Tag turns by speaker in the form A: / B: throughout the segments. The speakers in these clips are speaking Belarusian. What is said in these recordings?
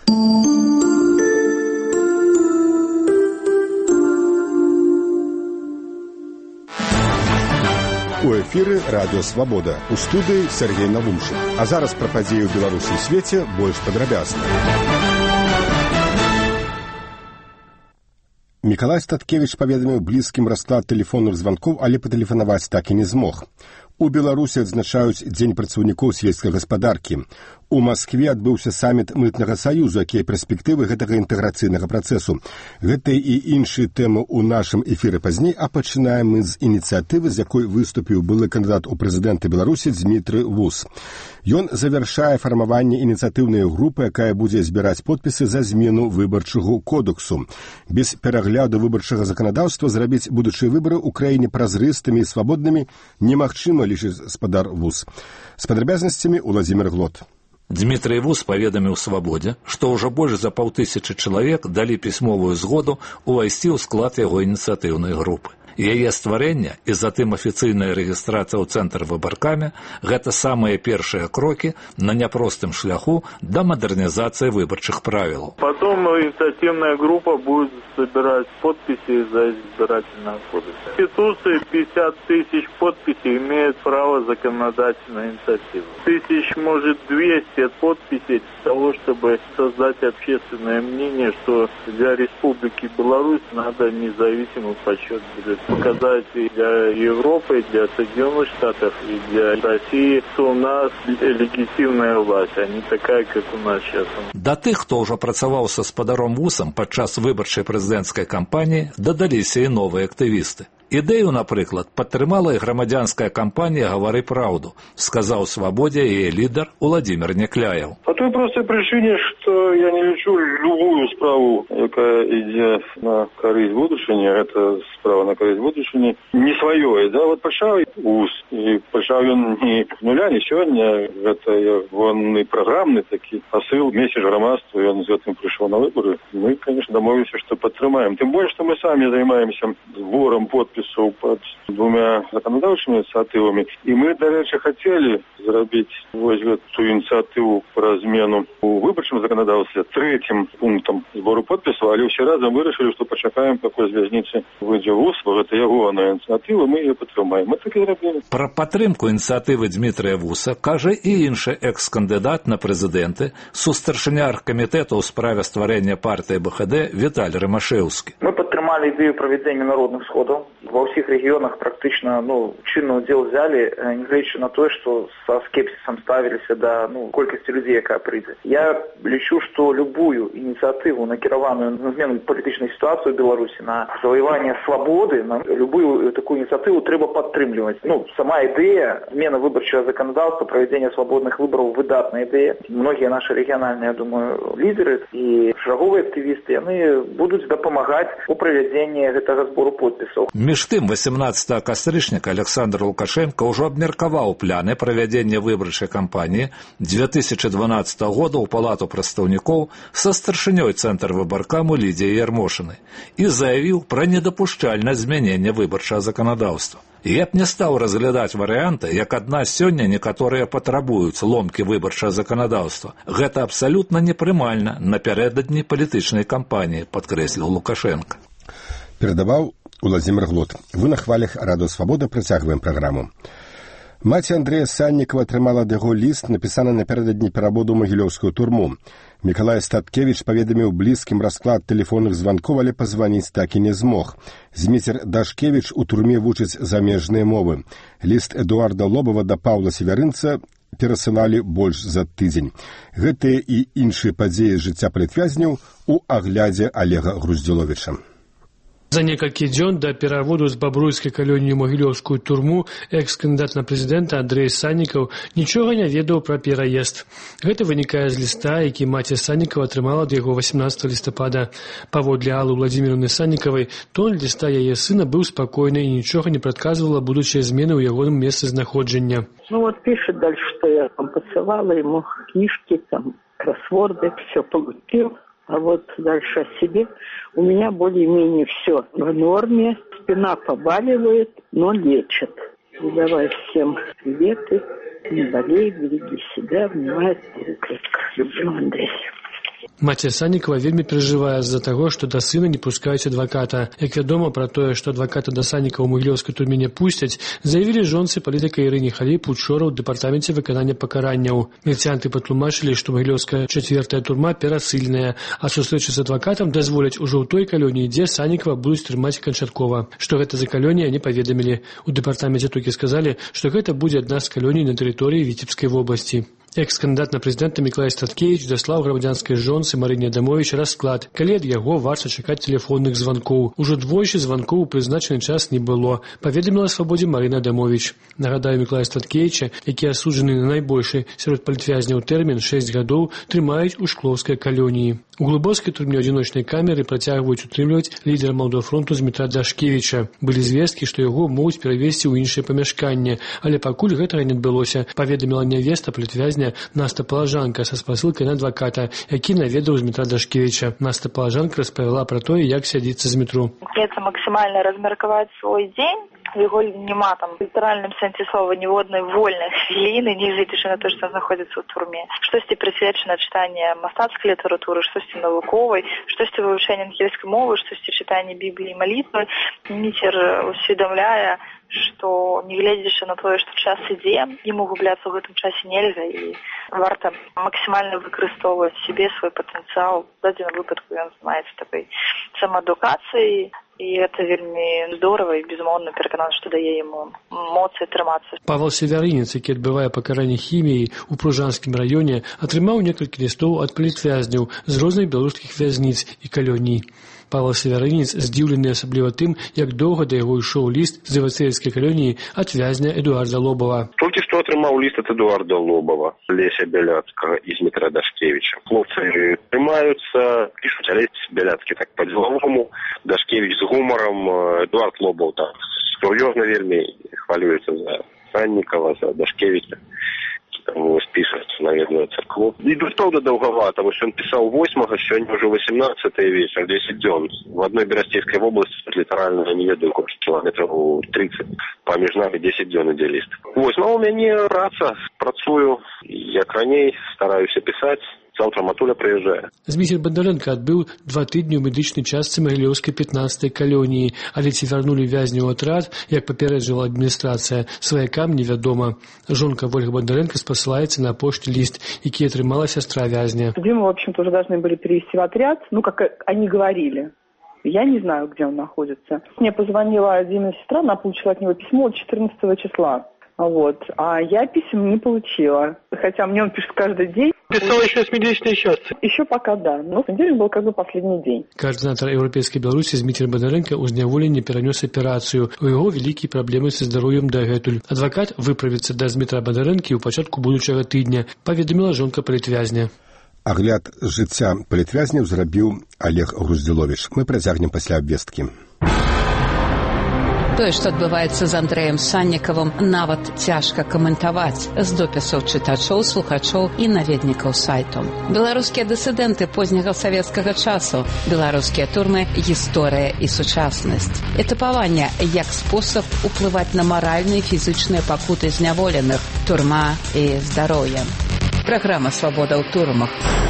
A: У эфіры радыё «Свабода». У студыі Сергей Навумшин. А зараз пра падзеі ў Беларусі і свеце больш падрабязна. Мікалай Статкевіч паведаміў блізкім расклад тэлефонных званкоў, але патэлефанаваць так і не змог. У Беларусі адзначаюць Дзень працаўнікоў сельскай гаспадаркі. У Маскве адбыўся саміт мытнага саюзу, якія перспектывы гэтага інтэграцыйнага працэсу. Гэта і іншыя тэмы ў нашым эфіры пазней, а пачынаем мы з ініцыятывы, з якой выступіў былы кандыдат у прэзідэнты Беларусі Дзмітрый Вус. Ён завяршае фармаванне ініцыятыўнай групы, якая будзе збіраць подпісы за змену выбарчага кодексу. Без перагляду выбарчага заканадаўства зрабіць будучыя выбары ў краіне празрыстымі і свабоднымі немагчыма, лічыць гаспадар Вус. З падрабязнасцямі Уладзімір Глот.
B: Дмітрый Вус паведаміў «Свабодзе», што ўжо больш за 5000 чалавек далі пісьмовую згоду ўвайсці ў склад яго ініцыятыўнай групы. Яе стварэнне і затым афіцыйная рэгістрацыя ў цэнтр выбаркамі – гэта самыя першыя крокі на няпростым шляху да мадэрнізацыі выбарчых правілаў.
C: Потом инициативная группа будет собирать подписи за избирательный кодекс. В Конституции 50 000 подписей имеет право законодательной инициативы. Может 200 подписей для того, чтобы создать общественное мнение, что для Республики Беларусь надо независимый подсчет бюллетеней. Показать и для Европы, и для Соединенных Штатов, и для России, что у нас легитимная власть, а не такая, как у нас сейчас.
B: Да тых, хто ўжо працаваў са спадаром Вусам падчас выбарчай прэзідэнцкай кампаніі, дадаліся і новыя актывісты. Ідэю, напрыклад, падтрымала і грамадзянская кампанія «Гавары праўду», сказаў «Свабодзе» яе лідар Уладзімір Някляеў.
D: По той простой причине, что я не лечу любую справу, якая ідзе на карысць будучыні, это справа на карысць будучыні, не сваёй. Да? Вот пачаў Вус, і пачаў ён не нуля, не сёння, гэта ягоны праграмны такі пасыл, месяц грамадству, ён з гэтым прыйшоў на выборы. Мы, конечно, дамовіліся, што падтрымаем. Тым больш, што мы самі займаемся збором подпісаў под двумя законодательными инициативами. И мы, до речи, хотели зробить эту инициативу по змену у выборчем законодательстве третьим пунктом сбору подписов, але все разом вырашили, что почакаем, какой зв'язницы выйдзе Вус, это ягоная инициатива, мы ее підтримаємо. Мы так і зробили.
B: Про підтримку ініціативи Дмитрія Вуса каже і інший екс-кандидат на президенти, сустаршыня аргкамітету у справі створення партії БХД Віталій Ромашевський.
E: Ми підтримали ідею проведення народних сходів. Во всех регионах практично, чинный удел взяли, неглядячи на то, что со скепсисом ставились до, колькости людей, яка прийде. Я лечу, что любую инициативу, накерованную на змену політичної ситуації в Білорусі, на завоювання свободи, на любую таку ініціативу треба підтримувати. Сама ідея зміни виборчого законодавства, проведення свободних виборів – видатна ідея. Многие наши региональные, я думаю, лидеры и шаговые активисты, они будут допомагать у проведения этого сбору подписов.
B: Між тым, 18 кастрычніка Александр Лукашенко ўжо абмеркаваў пляны правядзення выбарчай кампаніі 2012 года ў Палату прадстаўнікоў са старшынёй цэнтр выбаркаму Лідзіяй Ярмошынай і заявіў пра недапушчальнасць змянення выбарчага заканадаўства. Я б не стаў разглядаць варыянты, як адна сёння некаторыя патрабуюць ломкі выбарчага заканадаўства. Гэта абсалютна непрымальна напярэдадні палітычнай кампаніі, падкрэсліў Лукашенко.
A: Перадаваў Уладзімір Глот. Вы на хвалях радыё «Свабода» працягваем праграму. Маці Андрэя Саннікава атрымала ад яго ліст, напісаны напярэдадні пераводу ў магілёўскую турму. Мікалай Статкевіч паведаміў блізкім расклад тэлефонных званкоў, але пазваніць так і не змог. Зміцер Дашкевіч у турме вучыць замежныя мовы. Ліст Эдуарда Лобава да Паўла Северынца перасылалі больш за тыдзень. Гэтыя і іншыя падзеі жыцця палітвязняў у аглядзе Олега Груздзіловіча.
F: За некалькі дзён да пераводу з бабруйскай калоніі ў магілёўскую турму экс-кандыдат на прэзідэнта Андрэй Саннікаў нічога не ведаў пра пераезд. Гэта вынікае з ліста, які маці Саннікава атрымала ад яго 18 лістапада. Паводле Аллы Владзіміровны Саннікавай, тон ліста яе сына быў спакойны і нічога не прадказвала будучыя змены ў ягоным месцазнаходжання.
G: Пишет дальше, что я там посылала ему книжки, кроссворды, все получил. А вот дальше о себе. У меня более-менее все в норме. Спина побаливает, но лечит. Давай всем приветы. Не болей, береги себя, внимай, крепко. Люблю, Андрей.
F: Маці Саннікава вельмі перажывае з-за таго, што да сына не пускаюць адваката. Як вядома пра тое, што адваката да Саннікава ў магілёўскай турме не пусцяць, заявілі жонцы палітыка Ірыне Халіп учора ў дэпартаменце выканання пакаранняў. Міліцыянты патлумачылі, што магілёўская 4-я турма перасыльная, а сустрэчы з адвакатам дазволяць ужо ў той калоніі, дзе Саннікава будуць трымаць канчаткова. Што гэта за калонія, не паведамілі. У дэпартаменце толькі сказалі, што гэта будзе адна з калоній на тэрыторыі Віцебскай вобласці. Экс-кандыдат на прэзідэнта Мікалай Статкевіч даслаў грамадзянскай жонцы Марыне Адамовіч расклад, калі ад яго варта чакаць тэлефонных званкоў. Ужо двойчы званкоў у прызначаны час не было, паведаміла Свабодзе Марына Адамовіч. Нагадаю, Мікалая Статкевіча, які асуджаны на найбольшы сярод палітвязняў тэрмін 6 гадоў, трымаюць у Шклоўскай калоніі. У глыбоцкай турме адзіночнай камеры працягваюць утрымліваць лідера Малдофронту Змітра Дашкевіча. Былі звесткі, што яго могуць перавесці ў іншае памяшканне, але пакуль гэтага не адбылося, паведаміла нявеста палітвязня Наста Палажанка са спасылкай на адваката, які наведаў Змітра Дашкевіча. Наста Палажанка распавяла пра тое, як сядзіцца з метро.
H: Гэта максімальна размеркаваць свой дзень. Яго няма там в літаральным сэнсе слова ніводнай вольнай хвіліны, нягледзячы на тое, што знаходзіцца ў турме. Штосьці прысвечана чытанне мастацкай літаратуры, штосьці навуковай, штосьці вывучэння ангельскай мовы, штосьці чытанне Бібліі і малітвы. Міцер усведамляе, што нягледзячы на тое, што час ідзе, ему губляцца ў гэтым часе нельга і варта максімальна выкарыстоўваць сябе свой патэнцыял. У дадзеным выпадку ён займаецца такой самаадукацыяй. І гэта вельмі здорава і, безумоўна, пераканана, што дае яму моцы трымацца.
F: Павел Севярынец, які адбывае пакаранне хіміяй у Пружанскім раёне, атрымаў некалькі лістоў ад палітвязняў з розных беларускіх вязніц і калоній. Павел Севярынец здзіўлены асабліва тым, як доўга да яго ішоў ліст з Івацеевскай калоніі ад вязня Эдуарда Лобава.
I: Толькі што атрымаў ліст ад Эдуарда Лобава, Леся Бяляцкага і Змітра Дашкевіча. Хлопцы прымаюцца, пішуць, але Бяляцкі так па-дзелавому, Дашкевіч з гумарам, Эдуард Лобаў так сур'ёзна вельмі хвалюецца за Саннікава, за Дашкевіча. Таму спішаць на ведную царкву. Ідуць, праўда, даўгавата. Вось ён пісаў 8-го, сёння ўжо 18-е вечар, 10 дзён. В адной Берасцейскай вобласці, літаральна, я не ведаю, колькі кіламетраў 30. Паміж намі 10 дзён ідзе ліст. Вось, ну, у мяне праца, працую, як раней, стараюся пісаць. Заўтра Матуля прыязджае.
F: Зміцер Бандарэнка адбыў 2 тыдні ў медычнай частцы магілёўскай 15-й калоніі, але ці вярнулі вязня ў атрад, як папярэджвала адміністрацыя, сваякам невядома. Жонка Вольга Бандарэнка спасылаецца на апошні ліст, які атрымала сястра вязня.
G: Дима, в общем-то, уже должны были перевести в отряд, ну, как они говорили. Я не знаю, где он находится. Мне позвонила Димина сестра, она получила от него письмо от 14 числа. Вот. А я писем не получила. Хотя мне он пишет каждый день.
F: Писал еще с медичной части.
G: Еще пока да. Но в понедельник был как бы последний день.
F: Координатор Европейской Беларуси Зміцер Бандарэнка ў зняволенні перанёс аперацыю. У яго вялікія праблемы са здароўем дагэтуль. Адвакат выправіцца да Змітра Бандарэнкі ў пачатку будучага тыдня, паведаміла жонка палітвязня.
A: Агляд жыцця палітвязняў зрабіў Олег Груздзіловіч. Мы працягнем пасля абвесткі.
J: Тое, што адбываецца з Андрэем Саннікавым, нават цяжка каментаваць з допісаў чытачоў, слухачоў і наведнікаў сайту. Беларускія дысідэнты позняга савецкага часу, беларускія турмы, гісторыя і сучаснасць. Этапаванне як спосаб уплываць на маральныя і фізычныя пакуты зняволеных, турма і здароўе. Праграма «Свабода ў турмах».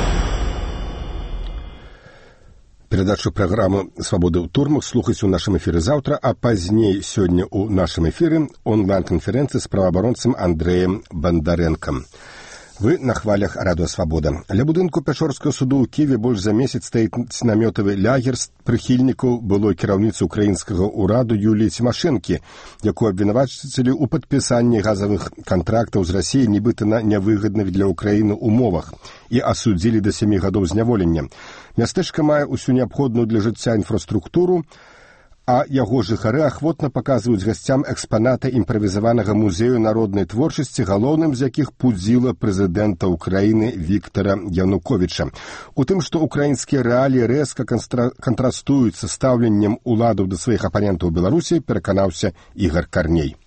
A: Перадачу праграмы «Свабода ў турмах» слухаць у нашым эфіры заўтра, а пазней сёння ў нашым эфіры онлайн-канферэнцыі з праваабаронцам Андрэем Бандарэнкам. Вы на хвалях радыё «Свабода». Ля будынку Пячорскага суду ў Кіеве больш за месяц стаіць намётавы лагер прыхільнікаў былой кіраўніцы украінскага ўраду Юліі Цімашэнкі, якую абвінавацілі ў падпісанні газавых кантрактаў з Расіяй нібыта на нявыгадных для ўкраіны умовах і асудзілі да 7 гадоў зняволення. Мястэчка мае ўсю неабходную для жыцця інфраструктуру, а яго жыхары ахвотна паказваюць гасцям экспанаты імправізаванага музею народнай творчасці, галоўным з якіх пудзіла прэзідэнта ўкраіны Віктара Януковіча. У тым, што украінскія рэаліі рэзка кантрастуюць са стаўленнем уладаў да сваіх апанентаў у Беларусі, пераканаўся Ігар Карней.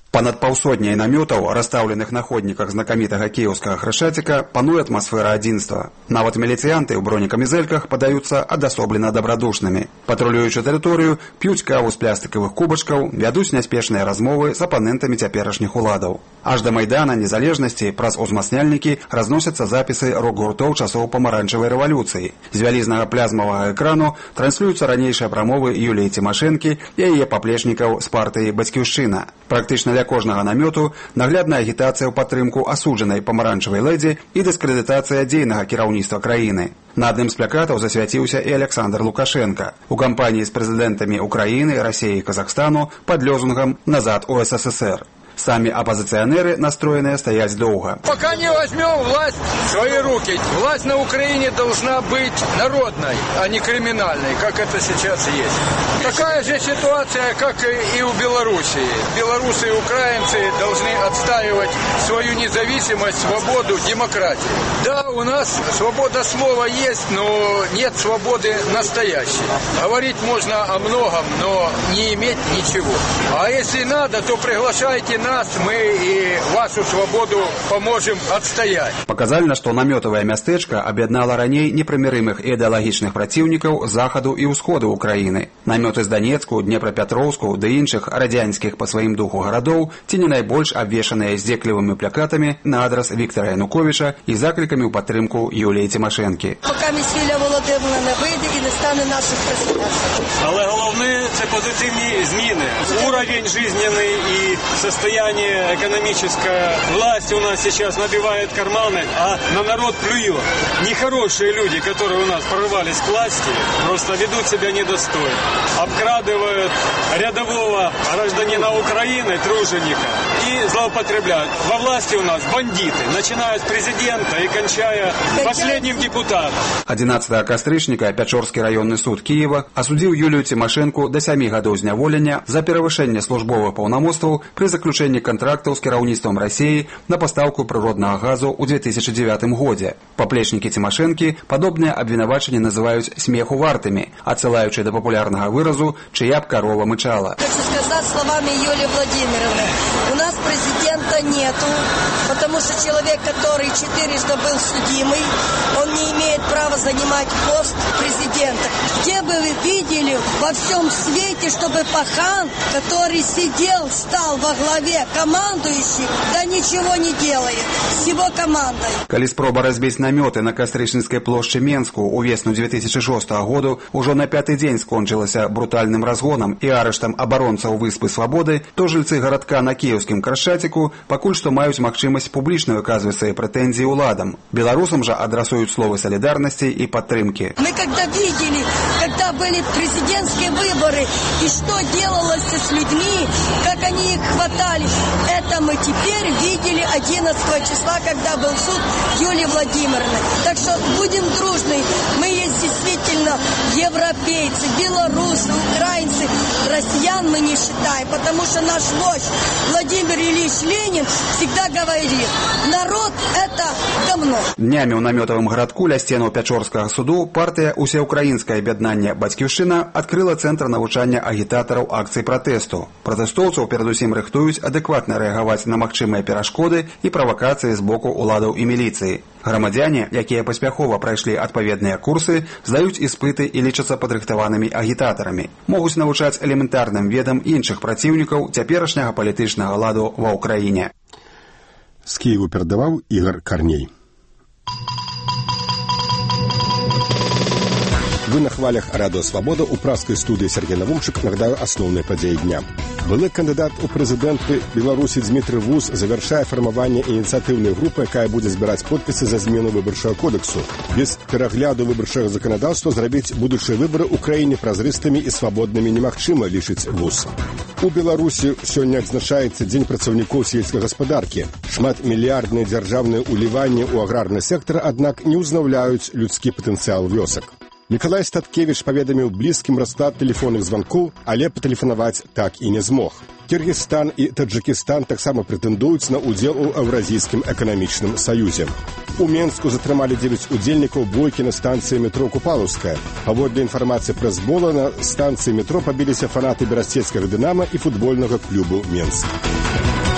K: Понад паўсотняй намётаў, расстаўленых на ходніках знакамітага кіеўскага хрышаціка, пануе атмасфера адзінства. Нават міліцыянты ў бронекамізэльках падаюцца адасоблена дабрадушнымі. Патрулюючы тэрыторыю, п'юць каву з пластыкавых кубачкаў, вядуць няспешныя размовы з апанентамі цяперашніх уладаў. Аж да Майдана Незалежнасці праз узмацняльнікі разносяцца запісы рок-гуртоў часоў памаранчавай рэвалюцыі. З вялізнага плязмавага экрану транслююцца ранейшыя прамовы Юліі Цімашэнкі і яе паплечнікаў з партыі «Бацькіўшчына». Практычна для кожнага намёту наглядная агітацыя ў падтрымку асуджанай памаранчавай лэдзі і дыскрэдытацыя дзейнага кіраўніцтва краіны. На адным з плакатаў засвяціўся і Александр Лукашенко у кампаніі з прэзідэнтамі Украіны, Расіі і Казахстану пад лозунгам «Назад у СССР». Сами оппозиционеры настроены стоять долго.
L: Пока не возьмем власть в свои руки, власть на Украине должна быть народной, а не криминальной, как это сейчас есть. Такая же ситуация, как и у Белоруссии. Белорусы и украинцы должны отстаивать свою независимость, свободу, демократию. Да, у нас свобода слова есть, но нет свободы настоящей. Говорить можно о многом, но не иметь ничего. А если надо, то приглашайте нас, мы и вашу свободу поможем отстоять.
K: Паказальна, што намётавае мястэчка аб'яднала раней непрымірымых ідэалагічных праціўнікаў захаду і ўсходу ўкраіны. Намёты з Данецку, Днепрапятроўску ды іншых радзянскіх па сваім духу гарадоў ці не найбольш абвешаныя здзеклівымі плакатамі на адрас Віктара Януковіча і заклікамі ў падтрымку Юліі Цімашэнкі.
M: Поки Юлія Володимирівна не вийде і не стане нашим президентом.
N: Але головне – це позитивні зміни. Уровень жизненний і состояние экономическое. Власть у нас сейчас набивает карманы, а на народ плюет. Нехорошие люди, которые у нас прорывались к власти, просто ведут себя недостойно. Обкрадывают рядового гражданина Украины, труженика, и злоупотребляют. Во власти у нас бандиты, начиная с президента и кончая последним депутатом.
K: 11 кастрычніка Пячорскі раённы суд Кіева асудзіў Юлію Цімашэнку да 7 гадоў зняволення за перавышэнне службовых паўнамоцтваў пры заключэнні кантрактаў з кіраўніцтвам Расіі на пастаўку прыроднага газу ў 2009 годзе. Паплечнікі Цімашэнкі падобныя абвінавачанні называюць смеху вартымі, адсылаючы да папулярнага выразу «чыя б карова мычала».
M: Хочу сказать словами Юлии Владимировны. У нас президента нету, потому что человек, который 4-ды был судимый, он не имеет права занимать пост президента. Где бы вы видели во всем свете, чтобы пахан, который сидел, стал во главе командующий, да ничего не делает с его командой.
K: Калі спроба разбіць намёты на Кастрычніцкай плошчы Менску ўвесну 2006 году ўжо на 5-й дзень скончылася брутальным разгонам і арыштам абаронцаў Выспы Свабоды, то жыльцы гарадка на кіеўскім Крашчаціку пакуль што маюць магчымасць публічна выказваць свае прэтэнзіі ўладам. Беларусам жа адрасуюць словы солидарности и поддержки.
M: Мы когда видели, когда были президентские выборы и что делалось с людьми, как они их хватали, это мы теперь видели 11 числа, когда был суд Юлии Владимировны. Так что будем дружны. Мы есть действительно европейцы, белорусы, украинцы. Россиян мы не считаем, потому что наш вождь Владимир Ильич Ленин всегда говорил, народ это говно.
K: Днями у намётавым гарадку ля сценаў Пячорскага суду партыя «Усеукраінскае аб'яднанне Бацькіўшчына» адкрыла цэнтр навучання агітатараў акцый пратэсту. Пратэстоўцаў перадусім рыхтуюць адэкватна рэагаваць на магчымыя перашкоды і правакацыі з боку ўладаў і міліцыі. Грамадзяне, якія паспяхова прайшлі адпаведныя курсы, здаюць іспыты і лічацца падрыхтаванымі агітатарамі. Могуць навучаць элементарным ведам іншых праціўнікаў цяперашняга палітычнага ладу ва ўкраіне.
A: З Киеву перадаваў Ігор Карней. Вы на хвалях «Радио Свобода» у пражской студии Сергей Навумчик. Нагадаю основные подеи дня. Былы кандидат у президенты Беларуси Дмитрий Вус завершает формирование инициативной группы, которая будет собирать подписи за измену выборчего кодексу. Без перегляду выборчего законодательства сделать будущие выборы Украине прозрыстыми и свободными немагчыма, лічыць Вус. У Беларуси сегодня отзначается День працаўнікоў сельской господарки. Шматмиллиардные державные уливания у аграрный сектор, однако, не узнавляют людский потенциал вёсак. Миколай Статкевич паведаміў блізкім расклад тэлефонных званкоў, але патэлефанаваць так і не змог. Кыргызстан і Таджикистан таксама прэтэндуюць на ўдзел у Еўразійскім эканамічным саюзе. У Менску затрымалі 9 удзельнікаў бойкі на станцыі метро Купалаўская. Паводле інфармацыі прэс-бола, на станцыі метро пабіліся фанаты берасцейскага «Дынама» і футбольнага клубу «Менск».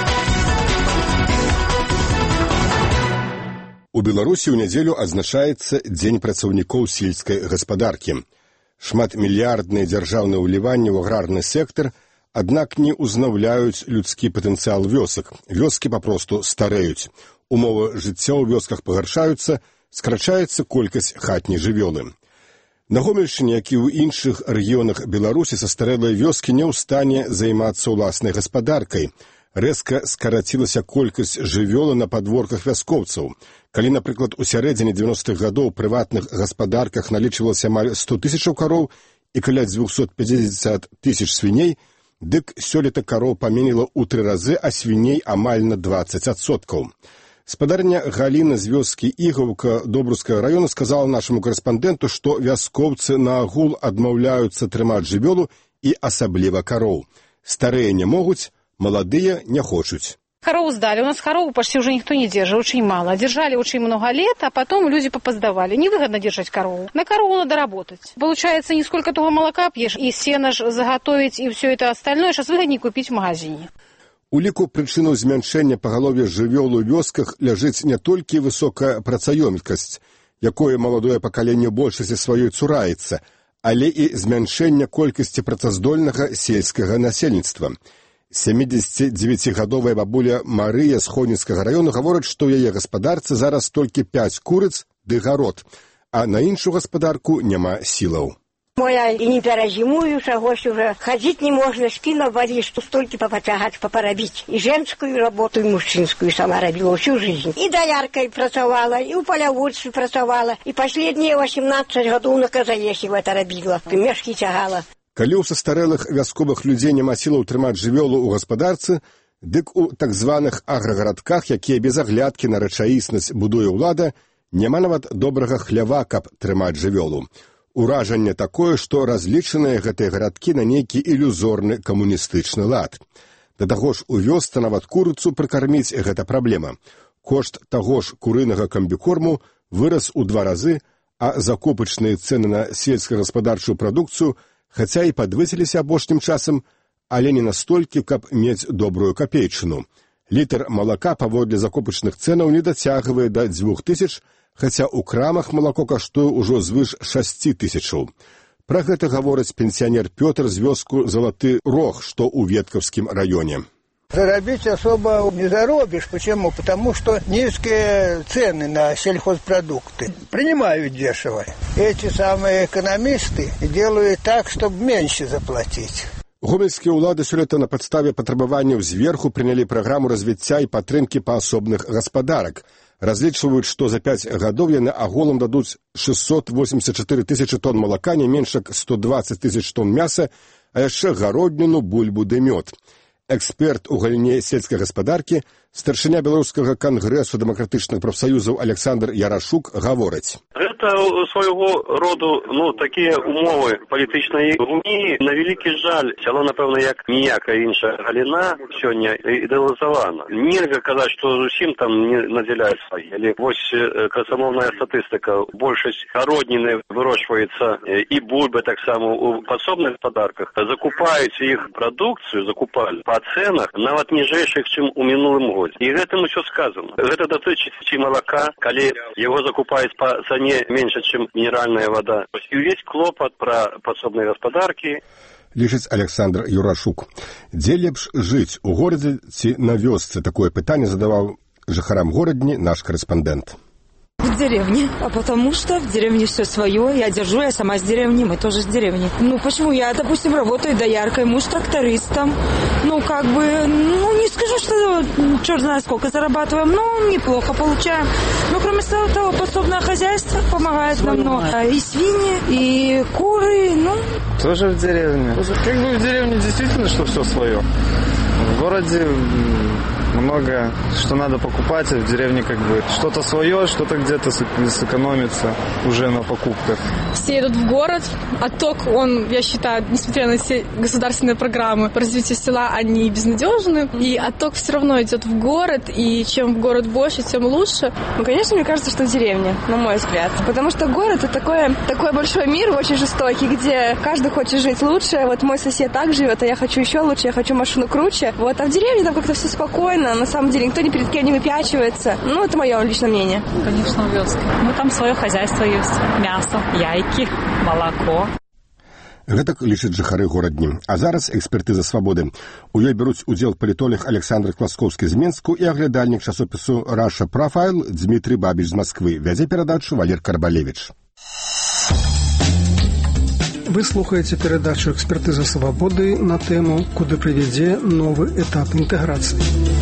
A: Беларусі ў нядзелю адзначаецца Дзень працаўнікоў сельскай гаспадаркі. Шматмільярдныя дзяржаўныя ўліванні ў аграрны сектар, аднак не ўзнаўляюць людскі патэнцыял вёсак. Вёскі папросту старэюць. Умовы жыцця ў вёсках пагаршаюцца, скрачаецца колькасць хатняй жывёлы. На Гомельшчыне, як і ў іншых рэгіёнах Беларусі, састарэлыя вёскі не ў стане займацца ўласнай гаспадаркай. Рэзка скарацілася колькасць жывёлы на падворках вяскоўцаў. Калі, напрыклад, у сярэдзіне 90-х гадоў у прыватных гаспадарках налічвалася амаль 100 тысячаў кароў і каля 250 тысяч свіней, дык сёлета кароў паменела ў 3 разы, а свіней амаль на 20%. Спадарня Галіна з вёскі Ігаўка Добрускага раёна сказала нашаму карэспандэнту, што вяскоўцы наагул адмаўляюцца трымаць жывёлу і асабліва кароў. Старыя не могуць, молодые не хочут.
O: Корову сдали. У нас корову почти уже никто не держит, очень мало. Держали очень много лет, а потом люди попоздавали. Невыгодно держать корову. На корову надо работать. Получается, не сколько того молока пьешь, и сено заготовить, и все это остальное сейчас выгоднее купить в магазине.
A: У ліку прычынаў змяншэння пагалов'я жывёл у вёсках ляжыць не толькі высокая працаёмкасць, якое маладое пакаленне большасці сваёй цураецца, але і змяншэнне колькасці працаздольнага сельскага насельніцтва. 79-гадовая бабуля Марыя з Хонінскага раёну гаворыць, што ў яе гаспадарцы зараз толькі 5 курыц ды гарод, а на іншую гаспадарку няма сілаў.
P: Я и не перезимую, чагось уже ходить не можно, спину болит, что столько попотягать, попоробить. И женскую работу, и мужчинскую сама робила всю жизнь. И дояркой працевала, и у полеводстве працевала, и последние 18 годов на Казаесе в это робила, и мешки тягала.
A: Калі ў састарэлых вясковых людзей няма сілаў трымаць жывёлу ў гаспадарцы, дык у так званых аграгарадках, якія без аглядкі на рэчаіснасць будуе ўлада, няма нават добрага хлява, каб трымаць жывёлу. Уражанне такое, што разлічаныя гэтыя гарадкі на нейкі ілюзорны камуністычны лад. Да таго ж у вёсцы нават курыцу прыкарміць гэта праблема. Кошт таго ж курынага камбікорму вырас у 2 разы, а закупачныя цэны на сельскагаспадарчую прадукцыю хаця і падвысіліся апошнім часам, але не настолькі, каб мець добрую капейчыну. Літр малака паводле закупачных цэнаў не дацягвае да 2000, хаця ў крамах малако каштуе ўжо звыш 6000. Пра гэта гаворыць пенсіянер Пётр з вёску Залаты Рог, што ў Веткаўскім раёне.
Q: Заробить особо не заробишь. Почему? Потому что низкие цены на сельхозпродукты. Принимают дешево. Эти самые экономисты делают так, чтобы меньше заплатить.
A: Гомельскія ўлады сёлета на падставе патрабаванняў зверху прынялі праграму развіцця і падтрымкі паасобных гаспадарак. Разлічваюць, што за 5 гадоў яны агулам дадуць 684 тысячы тонн малака, не менш як 120 тысяч тонн мяса, а яшчэ гародніну, бульбу ды мёд. Эксперт у галіне сельскай гаспадаркі, старшыня Беларускага кангрэсу дэмакратычных прафсаюзаў Александр Ярашук гаворыць.
I: Гэта свайго роду, такія умовы палітычнай гуні, на вялікі жаль, сяло, напэўна, як ніякая іншая галіна сёння ідэалізавана. Нельга казаць, што зусім там не надзяляюць свае. Але вось красамоўная статыстыка, большасць гародніны вырошчваецца і бульбы таксама у падсобных гаспадарках, закупаюць іх прадукцыю, закупалі па цэнах нават ніжэйшых, чым у мінулым годзе. І гэтым усё сказано. Гэта датычыць і малака, калі яго закупаюць па цане меньше, чым мінеральная вода. І ўвесь клопат пра падсобныя гаспадаркі.
A: Лічыць Александр Юрашук. Дзе лепш жыць, у горадзе ці на вёсцы? Такое пытанне задаваў жыхарам горадні наш карэспандэнт.
R: В деревне, потому что в деревне все свое, я держу, я сама с деревни, мы тоже с деревни. Почему? Я, допустим, работаю дояркой, муж трактористом, не скажу, что черт знает сколько зарабатываем, но неплохо получаем. Кроме того, подсобное хозяйство помогает нам много. И свиньи, и куры,
S: Тоже в деревне. В деревне действительно, что все свое. В городе много что надо покупать, а в деревне что-то свое, что-то где-то сэкономится уже на покупках.
T: Все едут в город, отток, я считаю, несмотря на все государственные программы по развитию села, они безнадежны, и отток все равно идет в город, и чем город больше, тем лучше.
U: Конечно, мне кажется, что деревня, на мой взгляд, потому что город — это такой большой мир, очень жестокий, где каждый хочет жить лучше, мой сосед так живет, а я хочу еще лучше, я хочу машину круче, а в деревне там как-то все спокойно, стабильно, на самом деле никто ни перед кем не выпячивается. Ну, это мое личное мнение.
C: Конечно, у вёскі. Ну, там свое хозяйство есть. Мясо, яйки, молоко.
A: Гэтак лічаць жыхары горадні. А зараз экспертыза свабоды. У ёй бяруць удзел палітолог Александр Класкоўскі з Менску і аглядальнік часопісу «Раша Профайл» Дмітрий Бабіч з Москвы. Вядзе перадачу Валер Карбалевич.
V: Вы слухаеце перадачу «Экспертыза свабоды» на тэму «Куды прывядзе новы этап інтэграцыі».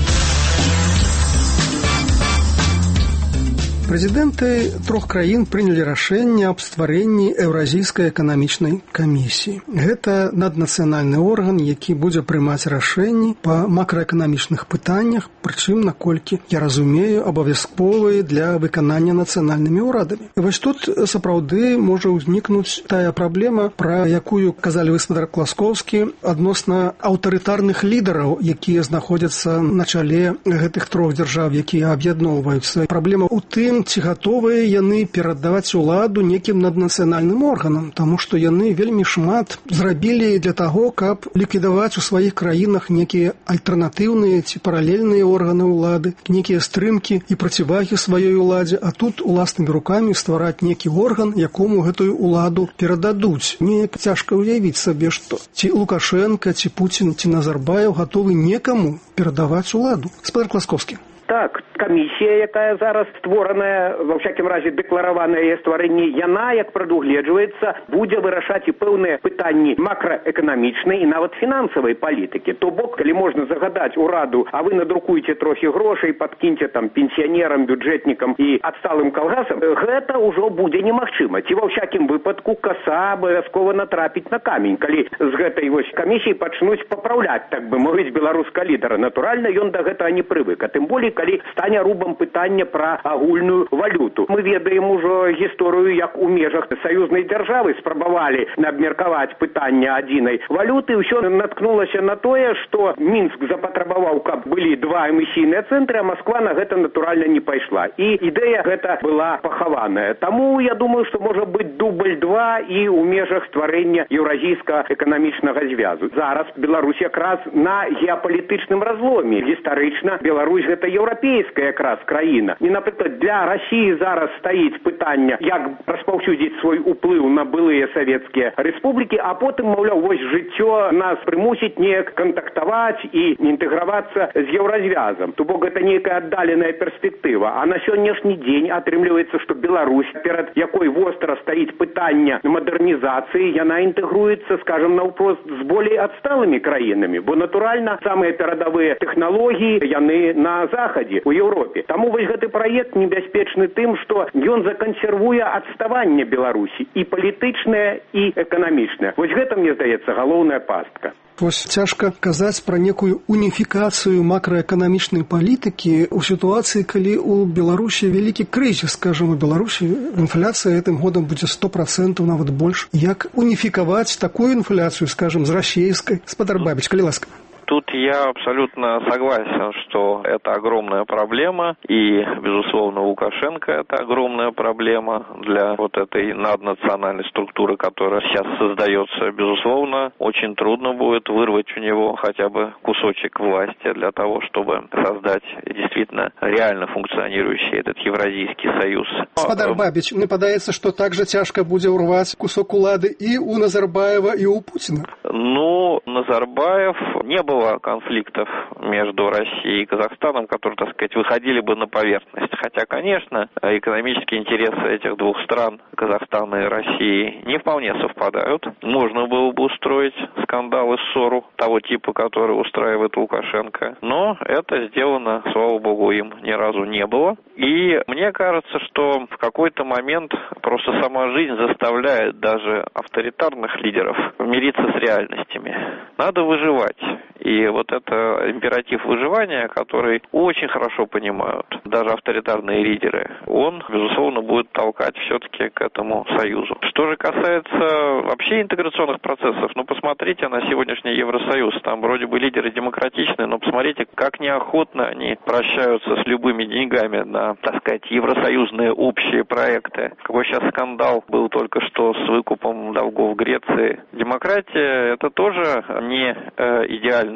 V: Прэзідэнты трох краін прынялі рашэнне аб стварэнні Еўразійскай эканамічнай камісіі. Гэта наднацыянальны орган, які будзе прымаць рашэнні па макраэканамічных пытаннях, прычым, наколькі я разумею, абавязковыя для выканання нацыянальнымі ўрадамі. І вось тут сапраўды можа ўзнікнуць тая праблема, пра якую казалі гаспадар Класкоўскі, адносна аўтарытарных лідараў, якія знаходзяцца на чале гэтых трох дзяржаў, якія аб'ядноўваюцца. Праблема ў тым, ці гатовыя яны перадаваць уладу некім наднацыянальным органам, таму што яны вельмі шмат зрабілі для таго, каб ліквідаваць у сваіх краінах некія альтэрнатыўныя ці паралельныя органы ўлады, некія стрымкі і процівагі сваёй уладзе, а тут уласнымі рукамі ствараць некі орган, якому гэтую уладу перададуць. Неяк цяжка ўявіць сабе, што ці Лукашенко, ці Пуцін, ці Назарбаев гатовы некаму перадаваць уладу. Гаспадар Класкоўскі.
W: Так, камісія, якая зараз створаная, ва ўсякім разе дэклараваная яе стварэнне, яна, як прадугледжваецца, будзе вырашаць і пэўныя пытанні макраэканамічнай і нават фінансавай палітыкі. То бок, калі можна загадаць ураду, а вы надрукуеце трохі грошай, падкіньце там пенсіянерам, бюджэтнікам і адсталым калгасам, гэта ўжо будзе немагчыма. Ці ва ўсякім выпадку каса абавязкова натрапіць на камень, калі з гэтай вось камісіі пачнуць папраўляць, так бы мовіць, беларуска лідара. Натуральна, ён да гэтага не прывык, а тым болей, калі стане рубам пытання пра агульную валюту. Мы ведаем ужо гісторыю, як у межах саюзнай дзяржавы спрабавалі абмеркаваць пытанне адзінай валюты. Усё наткнулася на тое, што Мінск запатрабаваў, каб былі два эмісійныя цэнтры, а Масква на гэта натуральна не пайшла. І ідэя гэта была пахаваная. Таму я думаю, што можа быць дубль 2 і ў межах стварэння еўразійскага эканамічнага звязу. Зараз Беларусь якраз на геапалітычным разломе. Гістарычна Беларусь гэта еўрапейская якраз краіна. І, напрыклад, для Расіі зараз стаіць пытанне, як распаўсюдзіць свой уплыў на былыя савецкія рэспублікі, а потым, маўляў, вось жыццё нас прымусіць неяк кантактаваць і інтэгравацца з еўразвязам. То бок гэта нейкая аддаленая перспектыва. А на сённяшні дзень атрымліваецца, што Беларусь, перад якой востра стаіць пытанне мадэрнізацыі, яна інтэгруецца, скажам, наўпрост з болей адсталымі краінамі. Бо, натуральна, самыя перадавыя тэхналогіі, яны на захадзе, у Еўропе. Таму вось гэты праект небяспечны тым, што ён закансервуе адставанне Беларусі і палітычнае, і эканамічнае. Вось гэта, мне здаецца, галоўная пастка.
V: Вось цяжка казаць пра некую уніфікацыю макраэканамічнай палітыкі ў сітуацыі, калі ў Беларусі вялікі крызіс, скажам, у Беларусі інфляцыя гэтым годам будзе 100%, нават больш. Як уніфікаваць такую инфляцию, скажем, з расійскай? Гаспадар Бабіч, калі ласка.
X: Тут я абсолютно согласен, что это огромная проблема, и, безусловно, Лукашенко – это огромная проблема для вот этой наднациональной структуры, которая сейчас создается. Безусловно, очень трудно будет вырвать у него хотя бы кусочек власти для того, чтобы создать действительно реально функционирующий этот Евразийский союз.
V: Гаспадар Бабіч, мне падаецца, что так же тяжко будет урвать кусок улады и у Назарбаева, и у Путина?
X: Ну, Назарбаев не было конфликтов между Россией и Казахстаном, которые, так сказать, выходили бы на поверхность. Хотя, конечно, экономические интересы этих двух стран, Казахстана и России, не вполне совпадают. Можно было бы устроить скандал и ссору того типа, который устраивает Лукашенко. Но это сделано, слава богу, им ни разу не было. И мне кажется, что в какой-то момент просто сама жизнь заставляет даже авторитарных лидеров мириться с реальностями. Надо выживать. И вот это императив выживания, который очень хорошо понимают даже авторитарные лидеры, он, безусловно, будет толкать все-таки к этому союзу. Что же касается вообще интеграционных процессов, ну, посмотрите на сегодняшний Евросоюз. Там вроде бы лидеры демократичные, но посмотрите, как неохотно они прощаются с любыми деньгами на, так сказать, евросоюзные общие проекты. Какой сейчас скандал был только что с выкупом долгов Греции. Демократия – это тоже не идеальная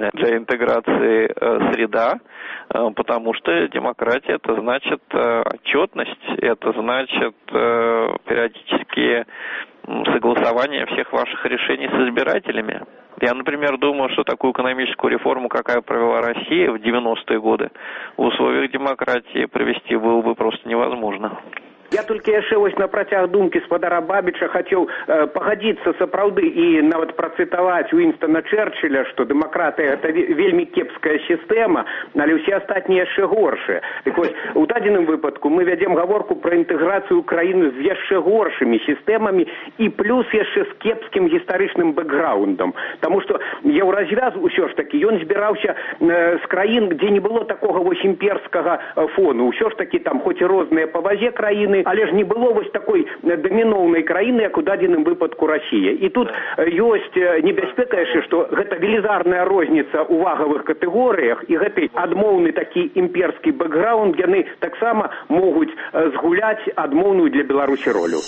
X: идеальная для интеграции среда, потому что демократия – это значит отчетность, это значит периодические согласование всех ваших решений с избирателями. Я, например, думаю, что такую экономическую реформу, какая провела Россия в 90-е годы, в условиях демократии провести было бы просто невозможно.
W: Я толькі яшчэ вось на працяг думкі спадара Бабіча хацеў пагадзіцца сапраўды і нават працытаваць Уінстона Чэрчылля, што дэмакратыя гэта вельмі кепская сістэма, але ўсе астатнія яшчэ горшыя. Так вось, у дадзеным выпадку мы вядзем гаворку пра інтэграцыю краіны з яшчэ горшымі сістэмамі і плюс яшчэ з кепскім гістарычным бэкграундам. Таму што еўразвяз усё ж такі ён збіраўся з краін, дзе не было такога вось імперскага фону. Усё ж такі там хоць і розныя па вазе краіны, але ж не было вось такой даміноўнай краіны, як у дадзеным выпадку Расія. І тут ёсць небяспека яшчэ, што гэта велізарная розніца ў вагавых катэгорыях, і гэты адмоўны такі імперскі бэкграунд, яны таксама могуць згуляць адмоўную для Беларусі ролю.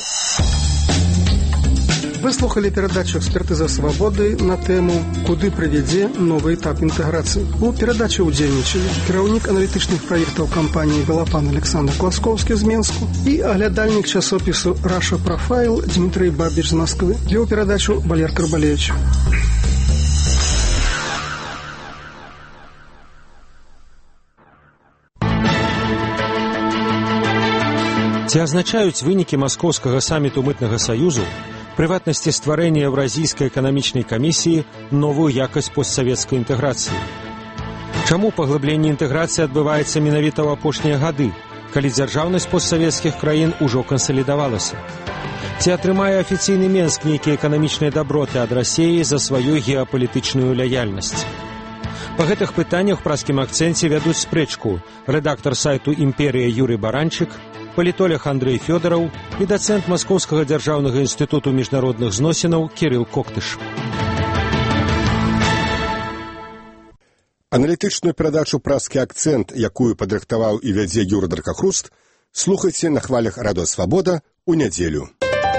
V: Вы слухали передачу «Экспертиза свободы» на тему «Куды прывядзе новы этап інтэграцыі». У перадачы ўдзельнічалі кіраўнік аналітычных праектаў кампаніі «Белапан» Александр Класкоўскі з Менску і аглядальнік часопісу «Раша Профайл» Дмітрый Бабіч з Москвы. Вёў перадачу Валер Карбалевич.
B: Ці азначаюць вынікі маскоўскага саміту мытнага саюзу, прыватнасці стварэння Еўразійскай эканамічнай камісіі новую якасць постсавецкай інтэграцыі? Чаму паглыбленне інтэграцыі адбываецца менавіта ў апошнія гады, калі дзяржаўнасць постсавецкіх краін ужо кансалідавалася? Ці атрымае афіцыйны Менск нейкія эканамічныя даброты ад Расіі за сваю геапалітычную лаяльнасць? Па гэтых пытаннях у праскім акцэнце вядуць спрэчку рэдактар сайту «Імперія» Юрый Баранчык, палітолог Андрей Фёдораў і дацэнт Маскоўскага дзяржаўнага інстытуту міжнародных зносінаў Кірыл Коктыш.
A: Аналітычную перадачу «Праскі акцэнт», якую падрыхтаваў і вядзе Юра Даркахруст, слухайце на хвалях Радыё Свабода ў нядзелю.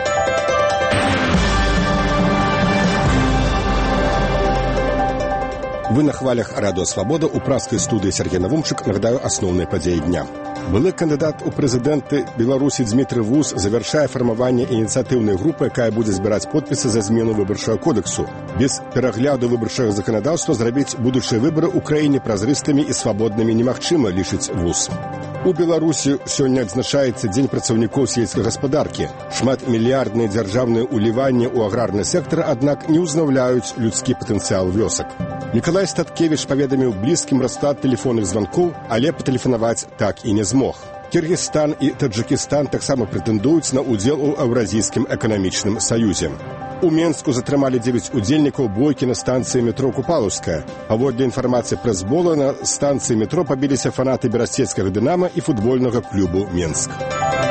A: Вы на хвалях Радыё Свабода ў праскай студыі Сергей Навумчык. Нагадаю асноўныя падзеі дня. Былы кандыдат у прэзідэнты Беларусі Дмітрый Вус завяршае фармаванне ініцыятыўнай групы, якая будзе збіраць подпісы за змену выбарчага кодексу. Без перагляду выбарчага заканадаўства зрабіць будучыя выбары ў краіне празрыстымі і свабоднымі немагчыма, лічыць Вус. У Беларусі сёння адзначаецца дзень працаўнікоў сельскай гаспадаркі. Шматмільярдныя дзяржаўныя ўліванні ў аграрны сектар, аднак не ўзнаўляюць людскі патэнцыял вёсак. Нікалай Статкевіч паведаміў блізкім расклад тэлефонных званкоў, але патэлефанаваць так і не змог. Кыргызстан і Таджыкістан таксама прэтэндуюць на ўдзел у Еўразійскім эканамічным саюзе. У Менску затрымалі 9 удзельнікаў бойкі на станцыі метро Купалаўская. Паводле інфармацыі прэс-бола, на станцыі метро пабіліся фанаты берасцецкага «Дынама» і футбольнага клубу «Менск».